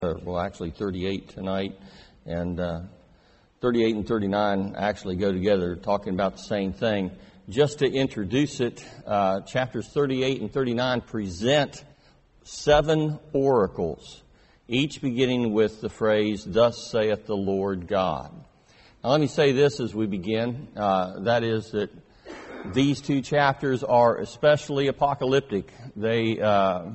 Actually 38 tonight, and 38 and 39 actually go together, talking about the same thing. Just to introduce it, chapters 38 and 39 present 7 oracles, each beginning with the phrase, "Thus saith the Lord God." Now let me say this as we begin, that is that these 2 chapters are especially apocalyptic. They, a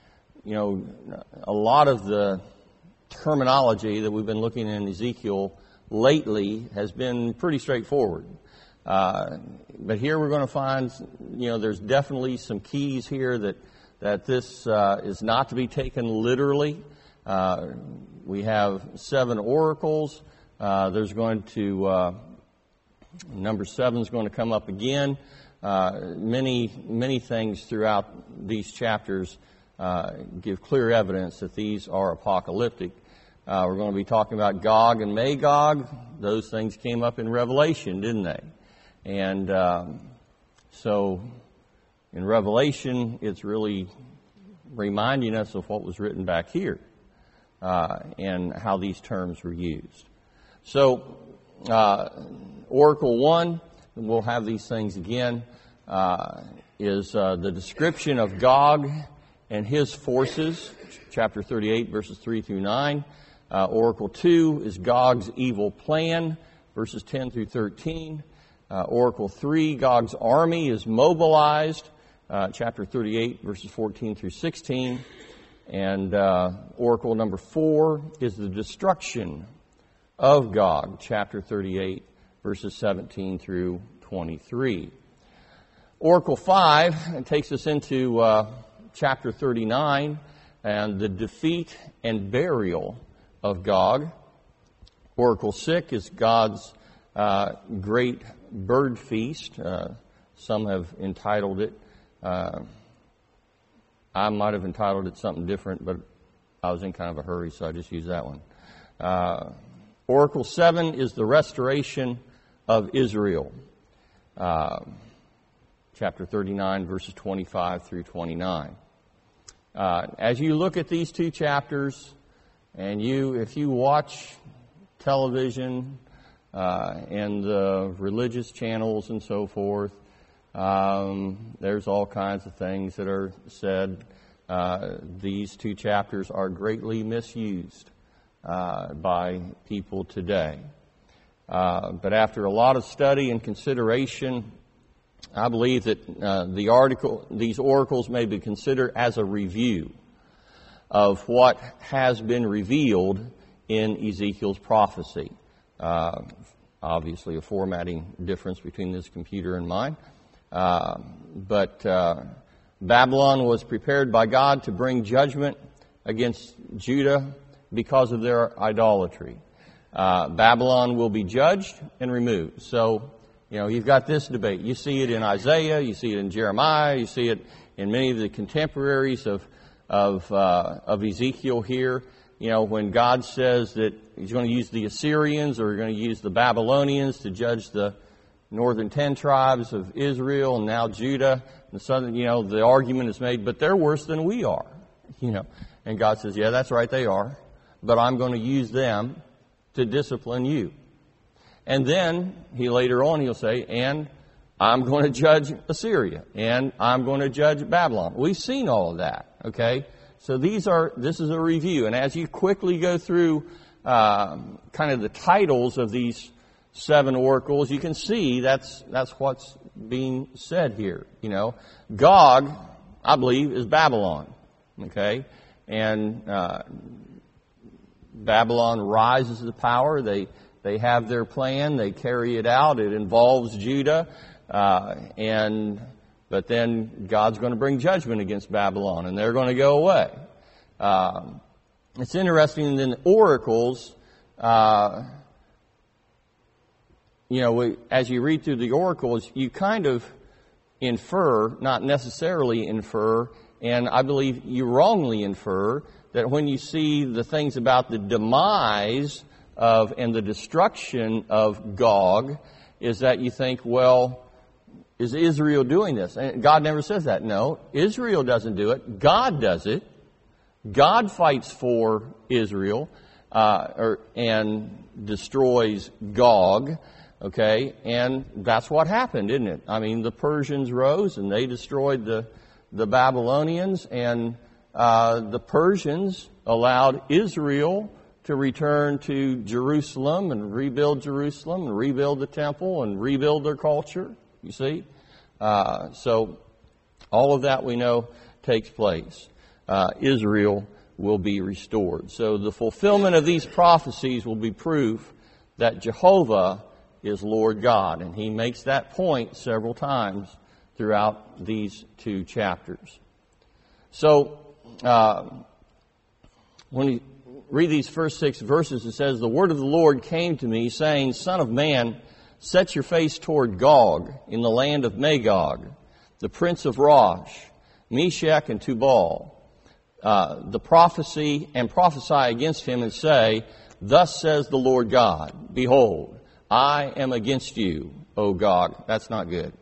lot of the terminology that we've been looking in Ezekiel lately has been pretty straightforward. But here we're going to find, there's definitely some keys here that this is not to be taken literally. We have 7 oracles. There's going to, number 7 is going to come up again. Many things throughout these chapters give clear evidence that these are apocalyptic. We're going to be talking about Gog and Magog. Those things came up in Revelation, didn't they? And so in Revelation, it's really reminding us of what was written back here and how these terms were used. So Oracle 1, and we'll have these things again, is the description of Gog and his forces, chapter 38, verses 3 through 9. Oracle 2 is Gog's evil plan, verses 10 through 13. Oracle 3, Gog's army is mobilized, chapter 38, verses 14 through 16. And Oracle number 4 is the destruction of Gog, chapter 38, verses 17 through 23. Oracle 5 takes us into chapter 39 and the defeat and burial of Gog. Oracle 6 is God's great bird feast. Some have entitled it, I might have entitled it something different, but I was in kind of a hurry, so I just used that one. Oracle 7 is the restoration of Israel. Chapter 39, verses 25 through 29. As you look at these 2 chapters, and if you watch television and the religious channels and so forth, there's all kinds of things that are said. These 2 chapters are greatly misused by people today. But after a lot of study and consideration, I believe that these oracles may be considered as a review of what has been revealed in Ezekiel's prophecy. Obviously a formatting difference between this computer and mine. But Babylon was prepared by God to bring judgment against Judah because of their idolatry. Babylon will be judged and removed. So, you've got this debate. You see it in Isaiah, you see it in Jeremiah, you see it in many of the contemporaries of Ezekiel here. When God says that He's going to use the Assyrians or going to use the Babylonians to judge the northern 10 tribes of Israel and now Judah, and the southern, the argument is made, but they're worse than we are, And God says, yeah, that's right, they are, but I'm going to use them to discipline you. And then he'll say, and I'm going to judge Assyria, and I'm going to judge Babylon. We've seen all of that, okay? So this is a review, and as you quickly go through kind of the titles of these 7 oracles, you can see that's what's being said here. Gog, I believe, is Babylon, okay? And Babylon rises to power. They have their plan. They carry it out. It involves Judah. But then God's going to bring judgment against Babylon, and they're going to go away. It's interesting in the oracles, as you read through the oracles, you kind of infer, not necessarily infer, and I believe you wrongly infer, that when you see the things about the demise of and the destruction of Gog, is that you think, well, is Israel doing this? And God never says that. No, Israel doesn't do it. God does it. God fights for Israel and destroys Gog. Okay, and that's what happened, isn't it? I mean, the Persians rose and they destroyed the Babylonians, and the Persians allowed Israel to return to Jerusalem and rebuild the temple and rebuild their culture, you see. So all of that we know takes place. Israel will be restored. So the fulfillment of these prophecies will be proof that Jehovah is Lord God. And he makes that point several times throughout these two chapters. So, when you read these first 6 verses, it says, "The word of the Lord came to me, saying, Son of man, set your face toward Gog in the land of Magog, the prince of Rosh, Meshech and Tubal. The prophesy against him and say, Thus says the Lord God, Behold, I am against you, O Gog." That's not good.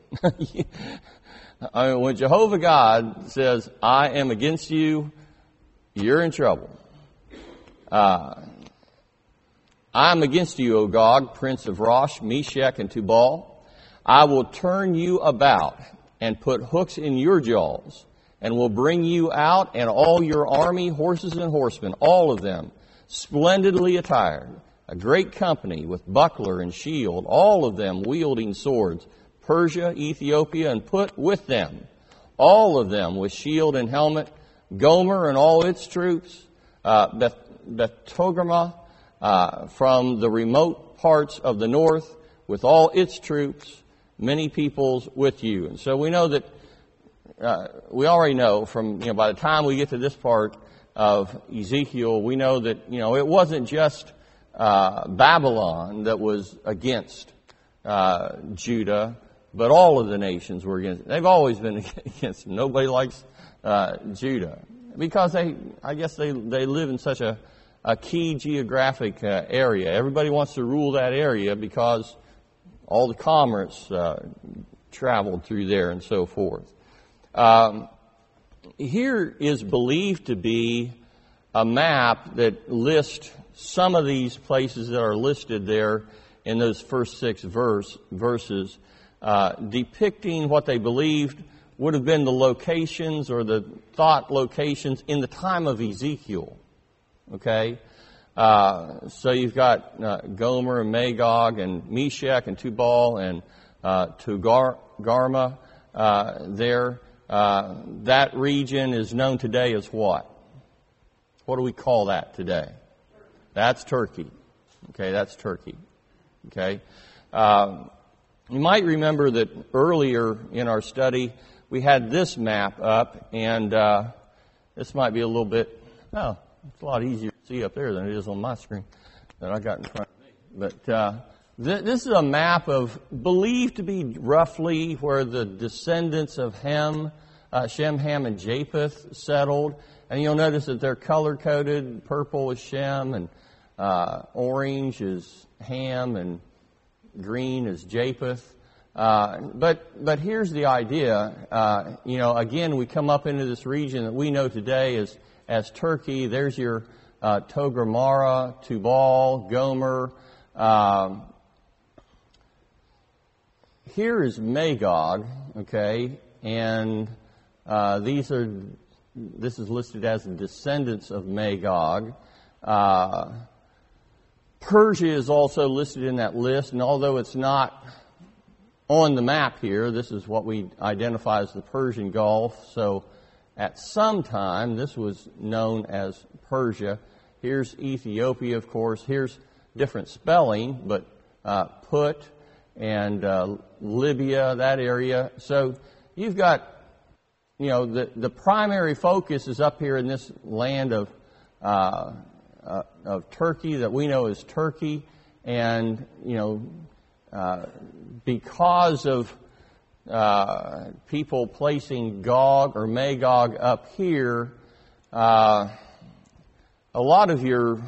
I mean, when Jehovah God says, "I am against you," you're in trouble. "I am against you, O Gog, prince of Rosh, Meshech, and Tubal. I will turn you about and put hooks in your jaws, and will bring you out and all your army, horses and horsemen, all of them, splendidly attired, a great company with buckler and shield, all of them wielding swords, Persia, Ethiopia, and put with them, all of them with shield and helmet, Gomer and all its troops, Beth Togarmah from the remote parts of the north, with all its troops, many peoples with you." And so we know that, we already know from, by the time we get to this part of Ezekiel, we know that, it wasn't just Babylon that was against Judah, but all of the nations were against. They've always been against him. Nobody likes Judah because they live in such a key geographic area. Everybody wants to rule that area because all the commerce traveled through there and so forth. Here is believed to be a map that lists some of these places that are listed there in those first 6 verses, depicting what they believed would have been the locations or the thought locations in the time of Ezekiel. Okay? So you've got Gomer and Magog and Meshech and Tubal and Togarmah there. That region is known today as what? What do we call that today? That's Turkey. Okay, that's Turkey. Okay. You might remember that earlier in our study we had this map up, and this might be a little bit, it's a lot easier to see up there than it is on my screen that I got in front of me. But this is a map of, believed to be roughly where the descendants of Shem, Ham, and Japheth settled. And you'll notice that they're color-coded. Purple is Shem, and orange is Ham, and green is Japheth. But here's the idea. Again, we come up into this region that we know today as Turkey. There's your Togarmah, Tubal, Gomer. Here is Magog, okay, and this is listed as the descendants of Magog. Persia is also listed in that list, and although it's not on the map here, this is what we identify as the Persian Gulf. So at some time, this was known as Persia. Here's Ethiopia, of course. Here's different spelling, but Put and Libya, that area. So you've got, the primary focus is up here in this land of Turkey that we know as Turkey, and because of people placing Gog or Magog up here, a lot of your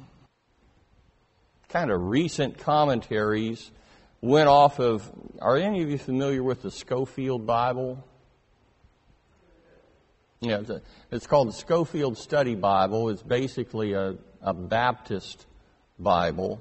kind of recent commentaries went off of, are any of you familiar with the Scofield Bible? It's called the Scofield Study Bible. It's basically a Baptist Bible.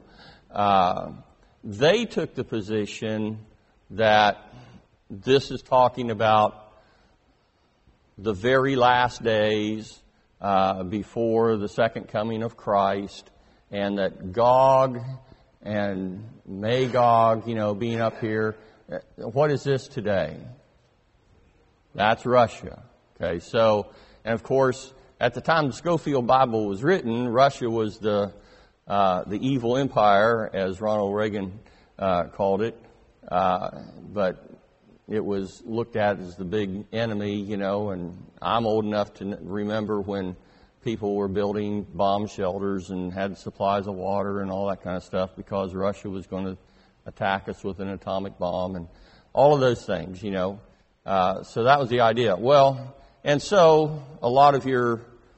They took the position that this is talking about the very last days before the second coming of Christ, and that Gog and Magog, being up here. What is this today? That's Russia. Okay, so, and of course, at the time the Scofield Bible was written, Russia was the evil empire, as Ronald Reagan called it, but it was looked at as the big enemy, and I'm old enough to remember when people were building bomb shelters and had supplies of water and all that kind of stuff because Russia was going to attack us with an atomic bomb and all of those things, So that was the idea. Well, and so a lot of your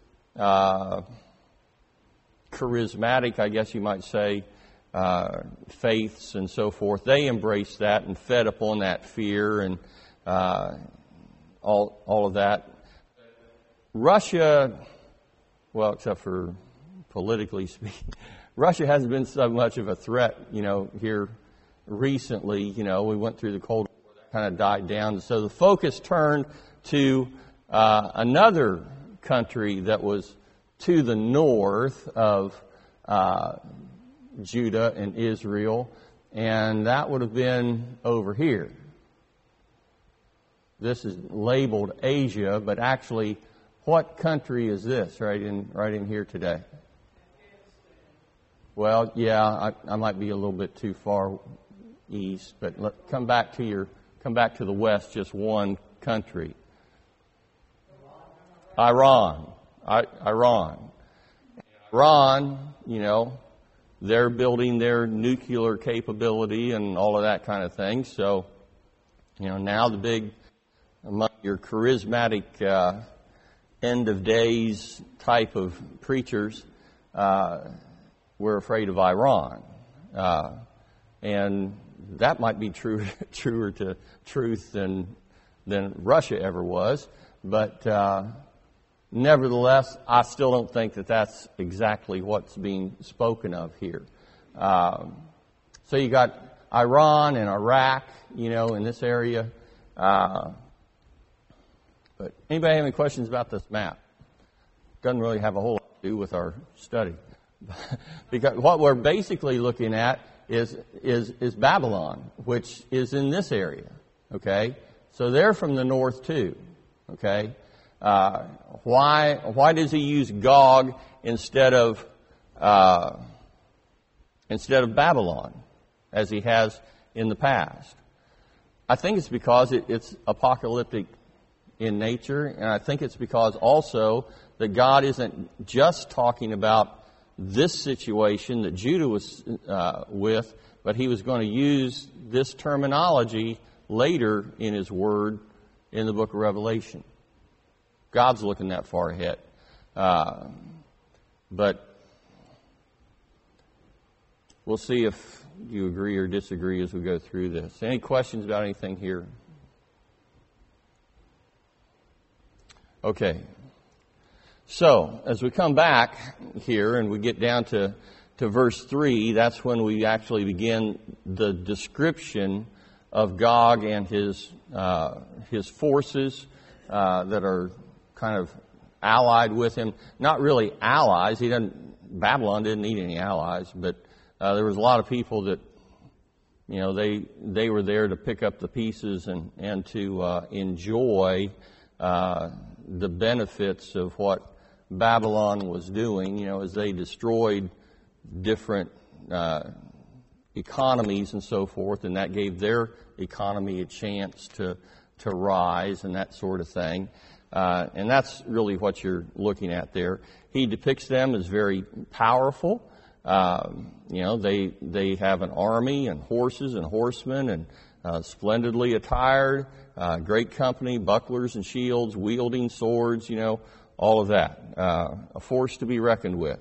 charismatic, I guess you might say, faiths and so forth, they embraced that and fed upon that fear and all of that. Russia, well, except for politically speaking, Russia hasn't been so much of a threat, here recently. We went through the Cold War, that kind of died down. So the focus turned to another country that was to the north of Judah and Israel, and that would have been over here. This is labeled Asia, but actually, what country is this right in here today? Well, yeah, I might be a little bit too far east, but come back to the west, just one country. Iran, they're building their nuclear capability and all of that kind of thing. So, now the big, among your charismatic end of days type of preachers, we're afraid of Iran. And that might be truer to truth than Russia ever was. But nevertheless, I still don't think that that's exactly what's being spoken of here. So you got Iran and Iraq, in this area. But anybody have any questions about this map? Doesn't really have a whole lot to do with our study. Because what we're basically looking at is Babylon, which is in this area. Okay? So they're from the north too. Okay? Why does he use Gog instead of Babylon, as he has in the past? I think it's because it's apocalyptic in nature, and I think it's because also that God isn't just talking about this situation that Judah was with, but he was going to use this terminology later in his word in the book of Revelation. God's looking that far ahead. But we'll see if you agree or disagree as we go through this. Any questions about anything here? Okay. So, as we come back here and we get down to verse 3, that's when we actually begin the description of Gog and his forces that are kind of allied with him. Not really allies. Babylon didn't need any allies, but there was a lot of people that, they were there to pick up the pieces and to enjoy the benefits of what Babylon was doing, as they destroyed different economies and so forth, and that gave their economy a chance to rise and that sort of thing. And that's really what you're looking at there. He depicts them as very powerful. They have an army and horses and horsemen and splendidly attired, great company, bucklers and shields, wielding swords, all of that. A force to be reckoned with.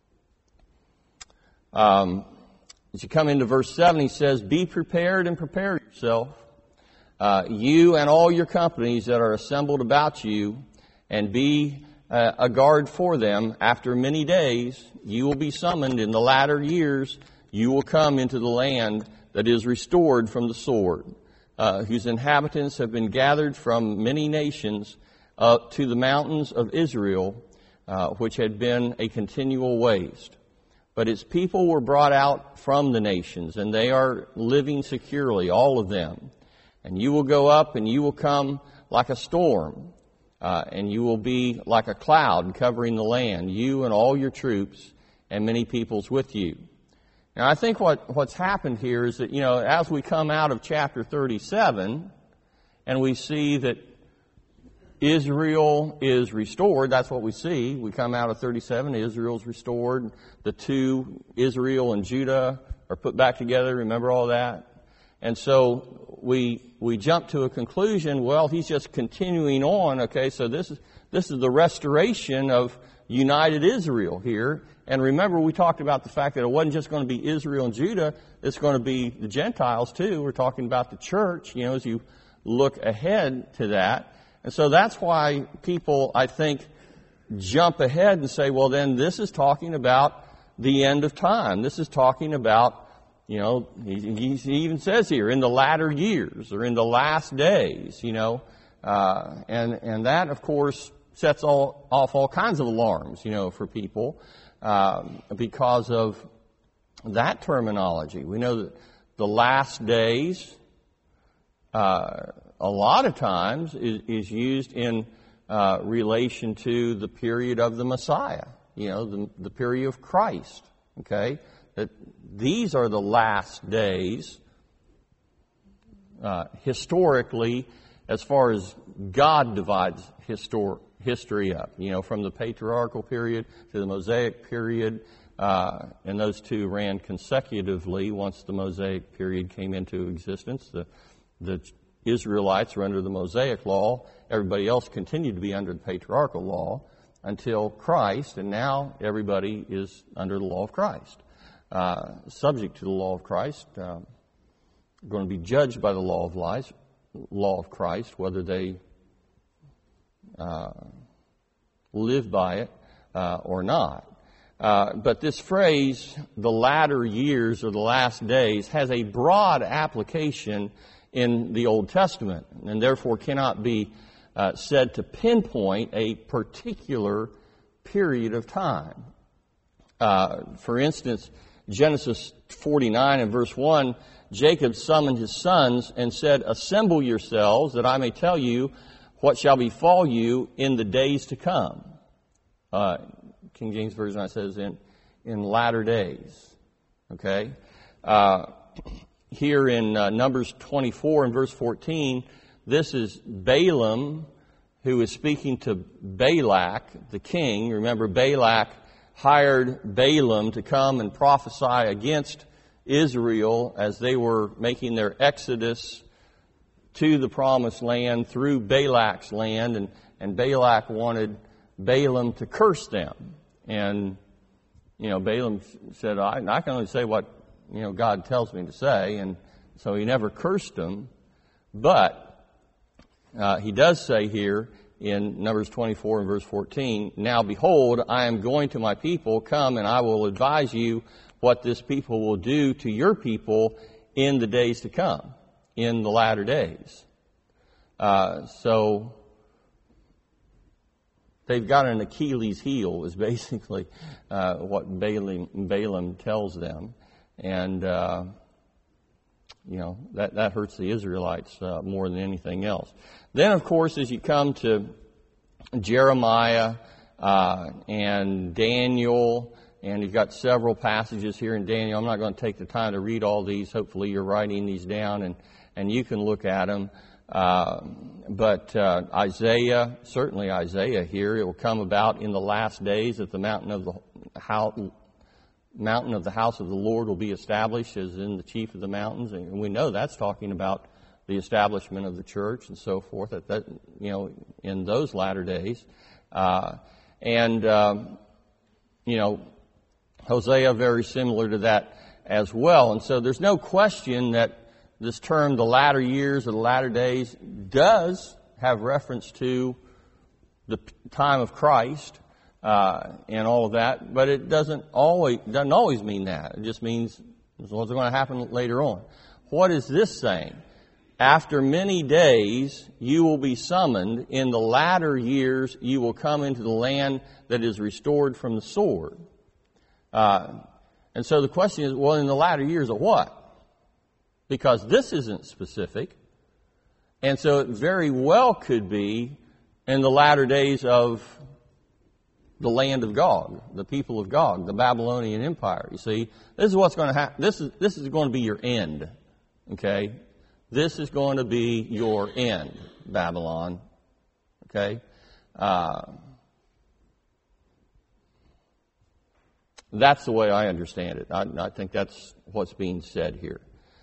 As you come into verse 7, he says, "Be prepared and prepare yourself, you and all your companies that are assembled about you, and be a guard for them. After many days, you will be summoned. In the latter years, you will come into the land that is restored from the sword, whose inhabitants have been gathered from many nations to the mountains of Israel, which had been a continual waste. But its people were brought out from the nations, and they are living securely, all of them. And you will go up, and you will come like a storm, and you will be like a cloud covering the land, you and all your troops, and many peoples with you. Now, I think what's happened here is that, as we come out of chapter 37, and we see that Israel is restored, that's what we see. We come out of 37, Israel's restored. The two, Israel and Judah, are put back together. Remember all that? And so we jump to a conclusion, well, he's just continuing on, okay, so this is the restoration of united Israel here. And remember, we talked about the fact that it wasn't just going to be Israel and Judah, it's going to be the Gentiles too. We're talking about the church, as you look ahead to that. And so that's why people, I think, jump ahead and say, well, then this is talking about the end of time. This is talking about, he even says here, in the latter years or in the last days, and that, of course, sets off all kinds of alarms, for people, because of that terminology. We know that the last days, a lot of times is used in relation to the period of the Messiah, the period of Christ, okay? That these are the last days, historically, as far as God divides history up, from the patriarchal period to the Mosaic period, and those two ran consecutively once the Mosaic period came into existence. The Israelites were under the Mosaic law. Everybody else continued to be under the patriarchal law until Christ, and now everybody is under the law of Christ. Subject to the law of Christ, going to be judged by the law of Christ, whether they live by it or not. But this phrase, the latter years or the last days, has a broad application in the Old Testament, and therefore cannot be said to pinpoint a particular period of time. For instance, Genesis 49 and verse 1, Jacob summoned his sons and said, "Assemble yourselves, that I may tell you what shall befall you in the days to come." King James Version says in latter days. Okay? Here in Numbers 24 and verse 14, this is Balaam who is speaking to Balak, the king. Remember, Balak hired Balaam to come and prophesy against Israel as they were making their exodus to the promised land through Balak's land, and Balak wanted Balaam to curse them. And, Balaam said, I can only say what, God tells me to say, and so he never cursed them. But he does say here in Numbers 24 and verse 14, "Now behold, I am going to my people, come and I will advise you what this people will do to your people in the days to come, in the latter days." So they've got an Achilles heel is basically what Balaam tells them. And, that hurts the Israelites more than anything else. Then, of course, as you come to Jeremiah and Daniel, and you've got several passages here in Daniel. I'm not going to take the time to read all these. Hopefully you're writing these down and you can look at them. But Isaiah, certainly Isaiah here, it will come about in the last days that the mountain of the house of the Lord will be established as in the chief of the mountains. And we know that's talking about the establishment of the church and so forth, that in those latter days. Hosea, very similar to that as well. And so there's no question that this term, the latter years or the latter days, does have reference to the time of Christ and all of that, but it doesn't always mean that. It just means what's going to happen later on. What is this saying? After many days you will be summoned. In the latter years you will come into the land that is restored from the sword. And so the question is, well, in the latter years of what? Because this isn't specific. And so it very well could be in the latter days of the land of Gog, the people of Gog, the Babylonian Empire. You see, this is what's going to happen. This is going to be your end. Okay? This is going to be your end, Babylon. Okay? That's the way I understand it. I think that's what's being said here.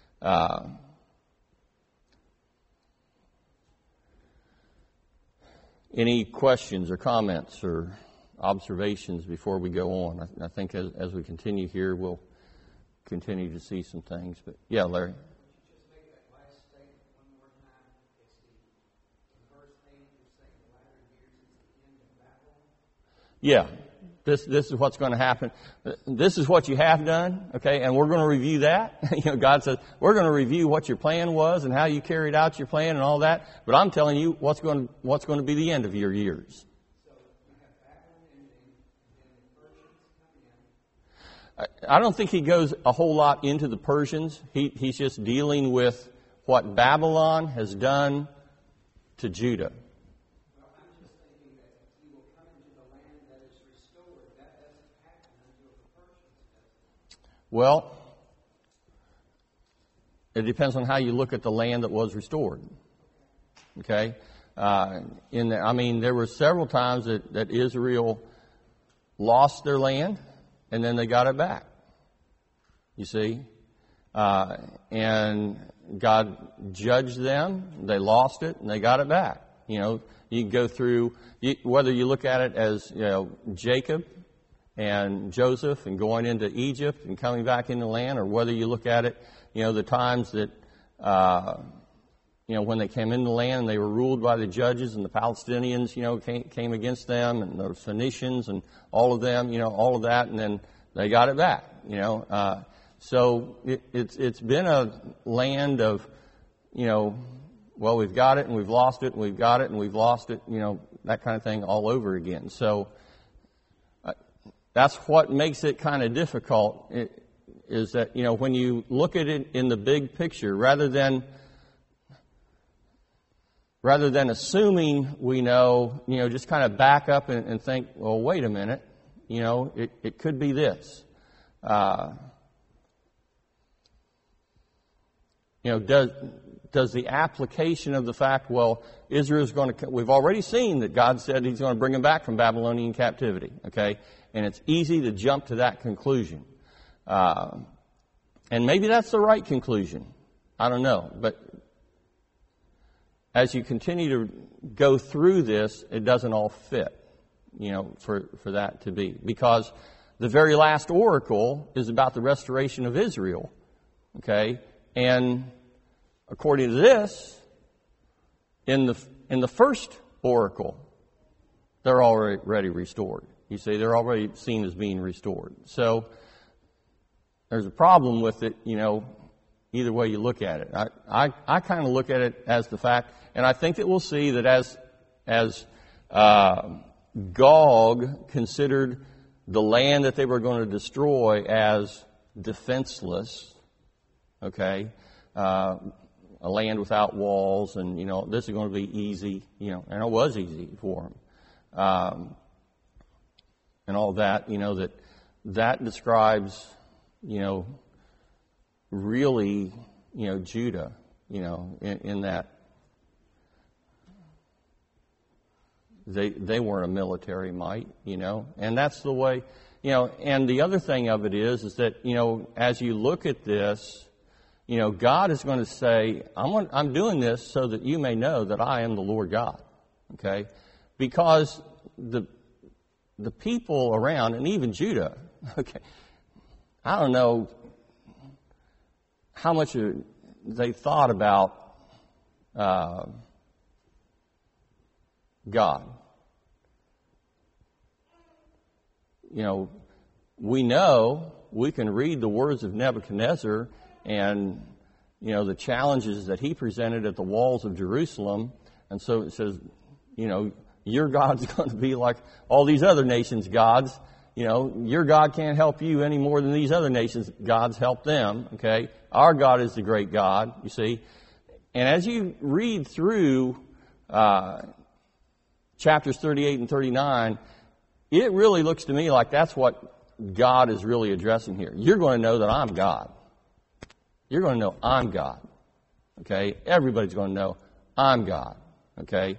Any questions or comments or observations before we go on? I think as we continue here, we'll continue to see some things. But yeah, Larry. Just make that last statement one more time. It's in verse 8, you're saying the latter years is the end of Babylon? Yeah. This is what's going to happen. This is what you have done, okay? And we're going to review that. God says, we're going to review what your plan was and how you carried out your plan and all that. But I'm telling you what's going to be the end of your years. So you have Babylon ending, and then the Persians come in. I don't think he goes a whole lot into the Persians. He's just dealing with what Babylon has done to Judah. Well, I'm just thinking that he will come into the land that is restored. That doesn't happen until the Persians does it. Well, it depends on how you look at the land that was restored. Okay? There were several times that Israel lost their land, and then they got it back. You see? And God judged them. They lost it, and they got it back. You can go through, whether you look at it as, Jacob and Joseph and going into Egypt and coming back into the land, or whether you look at it, the times that, when they came into the land and they were ruled by the judges and the Palestinians, came against them, and the Phoenicians and all of them, all of that, and then they got it back, So it's been a land of, well, we've got it and we've lost it, and we've got it and we've lost it, that kind of thing all over again. So that's what makes it kind of difficult, is that, when you look at it in the big picture, rather than assuming we know, just kind of back up and think, well, wait a minute, it could be this. Does the application of the fact, well, Israel's going to, we've already seen that God said He's going to bring them back from Babylonian captivity, okay? And it's easy to jump to that conclusion. And maybe that's the right conclusion. I don't know. But as you continue to go through this, it doesn't all fit, for that to be. Because the very last oracle is about the restoration of Israel, okay? And according to this, in the first oracle, they're already restored. You see, they're already seen as being restored. So there's a problem with it, either way you look at it. I kind of look at it as the fact, and I think that we'll see that as Gog considered the land that they were going to destroy as defenseless, okay, a land without walls, and, this is going to be easy, and it was easy for them. And all that, that describes, really, Judah, in that they weren't a military might, and that's the way, and the other thing of it is that, as you look at this, God is going to say, I'm doing this so that you may know that I am the Lord God, okay? Because the people around, and even Judah, okay, I don't know how much they thought about God. we know we can read the words of Nebuchadnezzar and, the challenges that he presented at the walls of Jerusalem. And so it says, your God's going to be like all these other nations' gods. Your God can't help you any more than these other nations' gods help them, okay? Our God is the great God, you see. And as you read through chapters 38 and 39, it really looks to me like that's what God is really addressing here. You're going to know that I'm God. You're going to know I'm God, okay? Everybody's going to know I'm God, okay?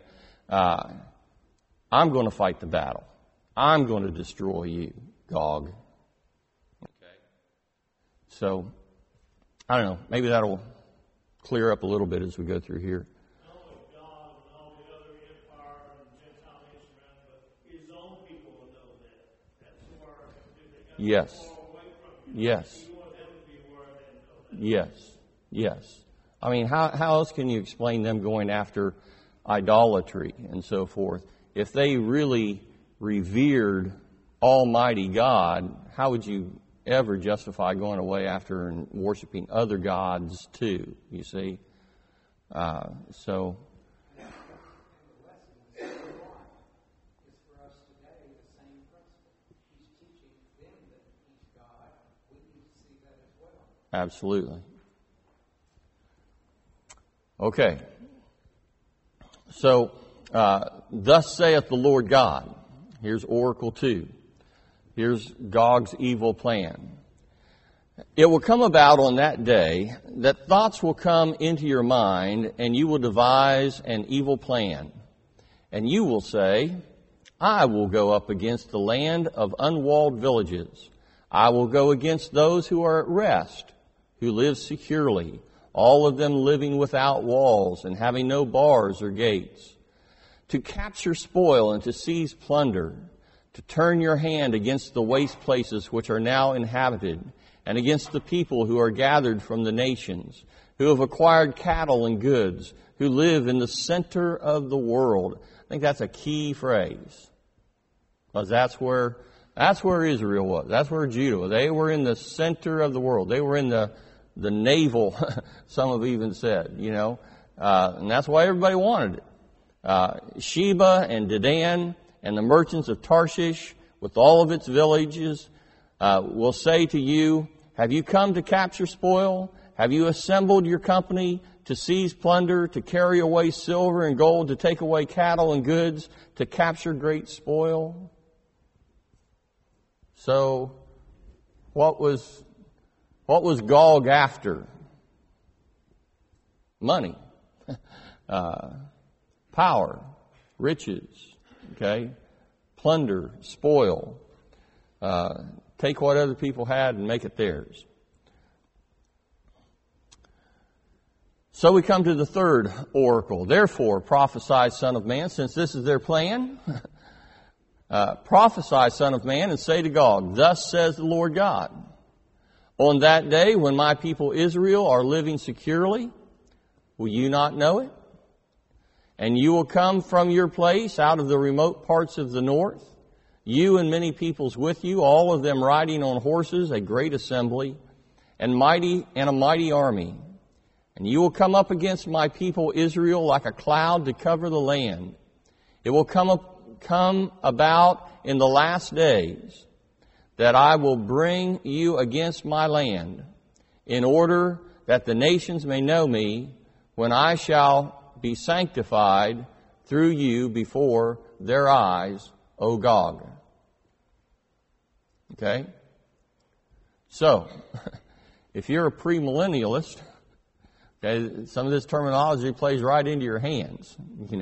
I'm going to fight the battle. I'm going to destroy you, Gog. Okay. So, I don't know. Maybe that'll clear up a little bit as we go through here. Not only God and all the other empire and Gentile nations around, but his own people will know that. That's where if they got Yes. far away from you. Yes. You want them to be aware of that and know that. Yes. Yes. I mean, how else can you explain them going after idolatry and so forth? If they really revered Almighty God, how would you ever justify going away after and worshiping other gods too, you see? So... Absolutely. Okay. So, thus saith the Lord God. Here's Oracle 2. Here's Gog's evil plan. It will come about on that day that thoughts will come into your mind, and you will devise an evil plan. And you will say, I will go up against the land of unwalled villages. I will go against those who are at rest, who live securely, all of them living without walls and having no bars or gates, to capture spoil and to seize plunder, to turn your hand against the waste places which are now inhabited, and against the people who are gathered from the nations, who have acquired cattle and goods, who live in the center of the world. I think that's a key phrase, because that's where Israel was. That's where Judah was. They were in the center of the world. They were in the navel, some have even said, and that's why everybody wanted it. Sheba and Dedan and the merchants of Tarshish with all of its villages will say to you, have you come to capture spoil? Have you assembled your company to seize plunder, to carry away silver and gold, to take away cattle and goods, to capture great spoil? So, what was Gog after? Money, power, riches, okay, plunder, spoil. Take what other people had and make it theirs. So we come to the third oracle. Therefore, prophesy, Son of Man, since this is their plan. Prophesy, Son of Man, and say to Gog, thus says the Lord God, on that day when my people Israel are living securely, will you not know it? And you will come from your place out of the remote parts of the north, you and many peoples with you, all of them riding on horses, a great assembly, and a mighty army. And you will come up against my people Israel like a cloud to cover the land. It will come about in the last days that I will bring you against my land, in order that the nations may know me, when I shall be sanctified through you before their eyes, O Gog. Okay? So, if you're a premillennialist, okay, some of this terminology plays right into your hands,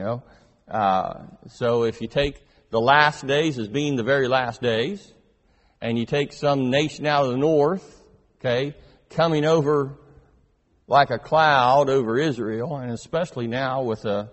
So if you take the last days as being the very last days, and you take some nation out of the north, okay, coming over like a cloud over Israel, and especially now with a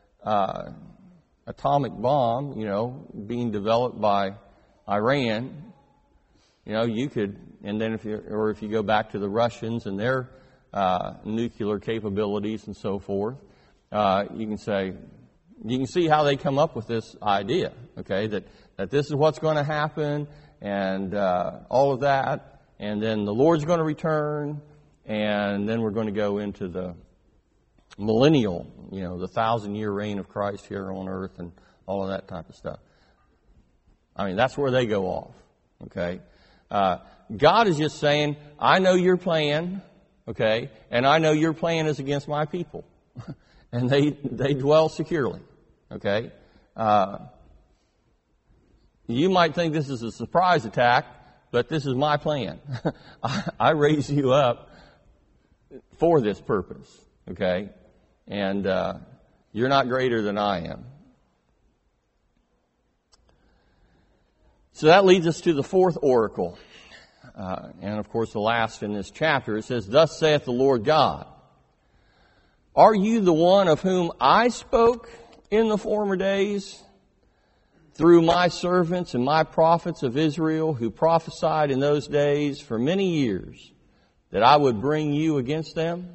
atomic bomb, being developed by Iran, you could, and then if you go back to the Russians and their nuclear capabilities and so forth, you can see how they come up with this idea, okay, that this is what's going to happen, and all of that. And then the Lord's going to return, and then we're going to go into the millennial, the 1,000-year reign of Christ here on earth and all of that type of stuff. I mean, that's where they go off, okay? God is just saying, I know your plan, okay, and I know your plan is against my people. And they dwell securely, okay? You might think this is a surprise attack, but this is my plan. I raise you up for this purpose, okay? And you're not greater than I am. So that leads us to the fourth oracle. And of course the last in this chapter. It says, Thus saith the Lord God, Are you the one of whom I spoke in the former days through my servants and my prophets of Israel, who prophesied in those days for many years that I would bring you against them?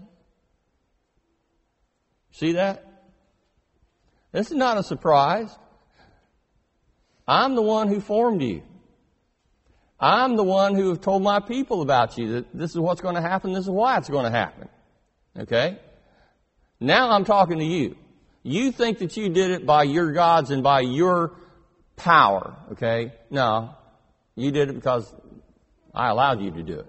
See that? This is not a surprise. I'm the one who formed you. I'm the one who have told my people about you that this is what's going to happen, this is why it's going to happen. Okay? Now I'm talking to you. You think that you did it by your gods and by your power. Okay? No. You did it because I allowed you to do it.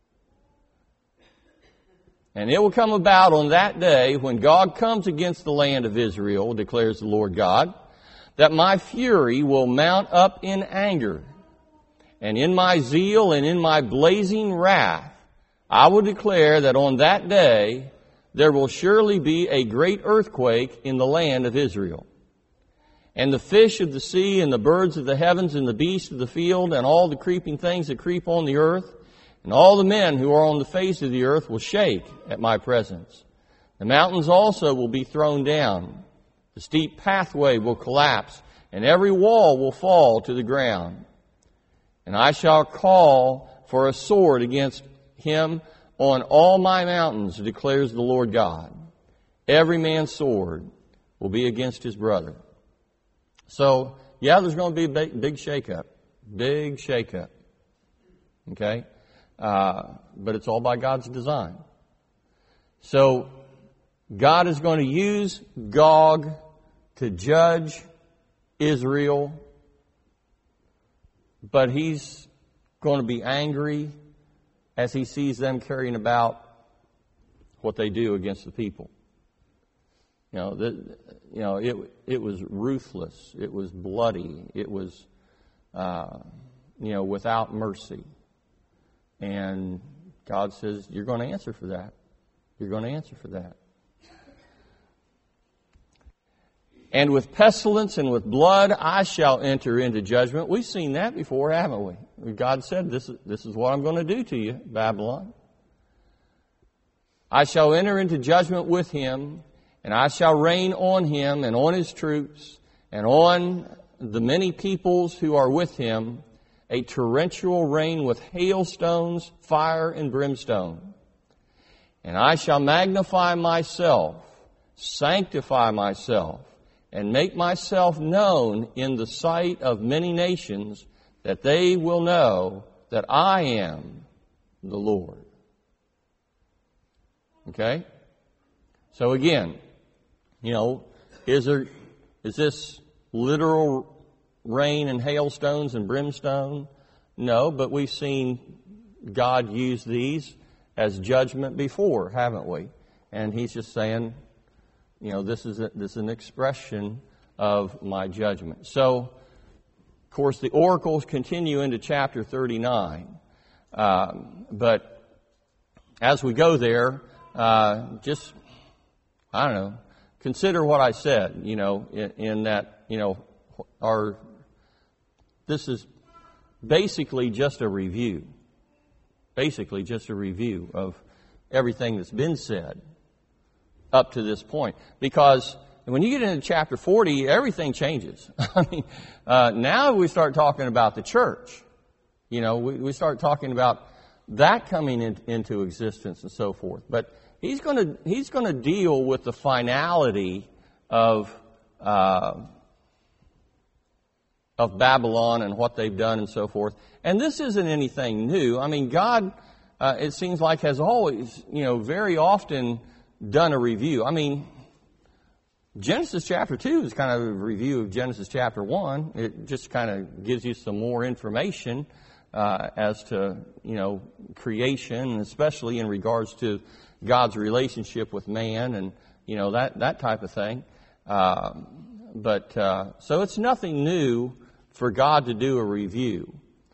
And it will come about on that day when God comes against the land of Israel, declares the Lord God, that my fury will mount up in anger. And in my zeal and in my blazing wrath, I will declare that on that day there will surely be a great earthquake in the land of Israel. And the fish of the sea and the birds of the heavens and the beasts of the field and all the creeping things that creep on the earth and all the men who are on the face of the earth will shake at my presence. The mountains also will be thrown down. The steep pathway will collapse and every wall will fall to the ground. And I shall call for a sword against him on all my mountains, declares the Lord God. Every man's sword will be against his brother. So, yeah, there's going to be a big shakeup. Big shakeup. Okay? But it's all by God's design. So, God is going to use Gog to judge Israel, but He's going to be angry as He sees them carrying about what they do against the people. It was ruthless. It was bloody. It was, without mercy. And God says, you're going to answer for that. You're going to answer for that. And with pestilence and with blood I shall enter into judgment. We've seen that before, haven't we? God said, this is what I'm going to do to you, Babylon. I shall enter into judgment with him, and I shall rain on him and on his troops and on the many peoples who are with him, a torrential rain with hailstones, fire, and brimstone. And I shall magnify myself, sanctify myself, and make myself known in the sight of many nations, that they will know that I am the Lord. Okay? So again, is this literal rain and hailstones and brimstone? No, but we've seen God use these as judgment before, haven't we? And He's just saying, this is an expression of my judgment. So, of course, the oracles continue into chapter 39. But as we go there, consider what I said, in that, this is basically just a review. Basically just a review of everything that's been said up to this point. Because when you get into chapter 40, everything changes. Now we start talking about the church. We start talking about that coming into existence and so forth. But he's going to deal with the finality of of Babylon and what they've done and so forth. And this isn't anything new. I mean, God, it seems like, has always, very often done a review. I mean, Genesis chapter 2 is kind of a review of Genesis chapter 1. It just kind of gives you some more information as to, creation, especially in regards to God's relationship with man and, that type of thing. So it's nothing new for God to do a review.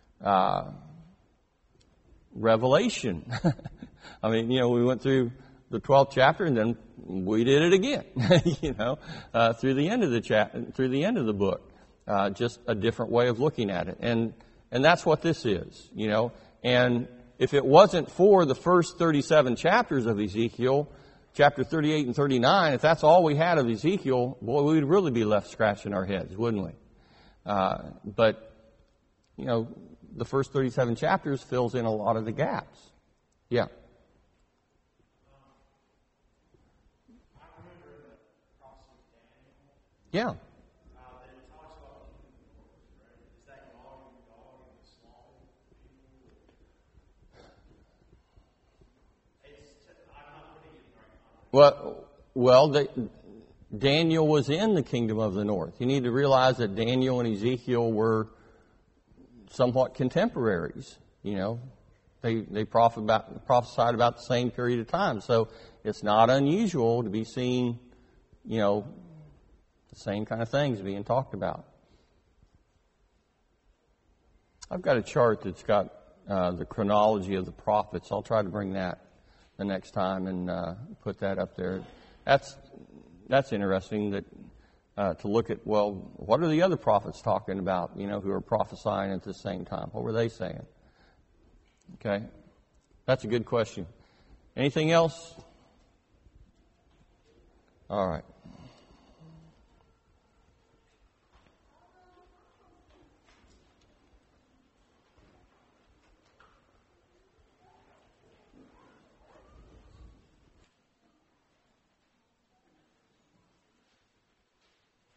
Revelation. I mean, we went through the 12th chapter and then we did it again, through the end of the book. Just a different way of looking at it. And that's what this is, And if it wasn't for the first 37 chapters of Ezekiel, chapter 38 and 39, if that's all we had of Ezekiel, boy, we'd really be left scratching our heads, wouldn't we? But the first 37 chapters fills in a lot of the gaps. Yeah. Yeah. Well, Daniel was in the kingdom of the north. You need to realize that Daniel and Ezekiel were somewhat contemporaries. They prophesied about the same period of time. So it's not unusual to be seeing, the same kind of things being talked about. I've got a chart that's got the chronology of the prophets. I'll try to bring that the next time and put that up there. That's interesting to look at, what are the other prophets talking about, who are prophesying at the same time? What were they saying? Okay. That's a good question. Anything else? All right.